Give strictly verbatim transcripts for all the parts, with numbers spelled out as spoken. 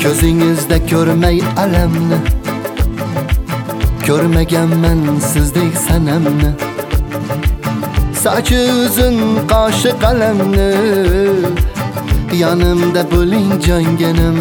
Ko'zingizda ko'rmay alamni, ko'rmaganman sizdek sanamni. Sachi uzun qoshi qalamni, yonimda bo'ling jonganim.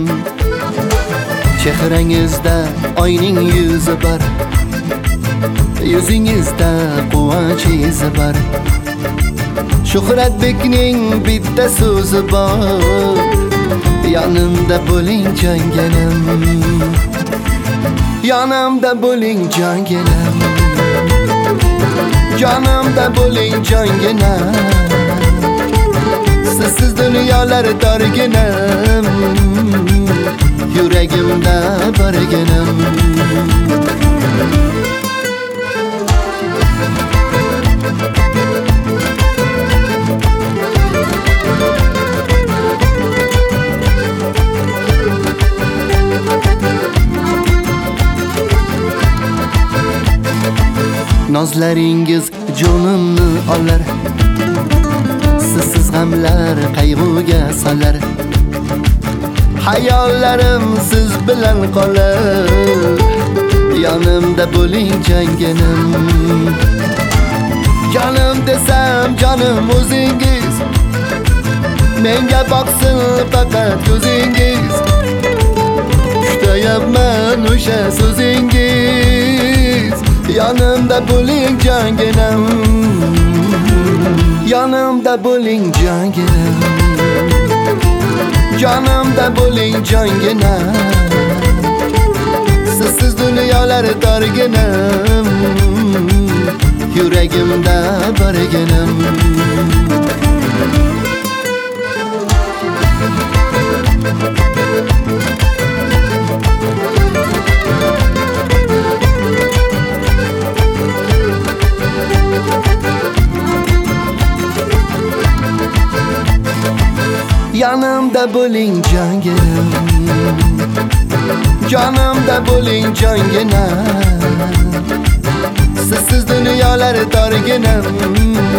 Chehrangizda oyning yuzi bor, yuzingizda quvonch izi bor. Shuhratbekning bitta so'zi bor, yonimda bo'ling jonganim. Yonimda bo'ling jonganim. Yonimda bo'ling jonganim. Sizsiz dunyolar dorganim, yuragimda borganim. Nozlaringiz jonimni olar, sizsiz g'amlar qayg'uga solar. Hayollarim siz bilan qolar, yonimda bo'ling jonganim. Jonim desam jonim o'zingiz, menga boqsin faqat ko'zingiz. Kutayapman o'sha so'zingiz, yonimda bo'ling jonganim. Yonimda bo'ling jonganim. Yonimda bo'ling jonganim. Sizsiz dunyolar dorganim, yuragimda borganim. Yonimda bo'ling jonganim. Yonimda bo'ling jonganim. Sizsiz dunyolar dorganim,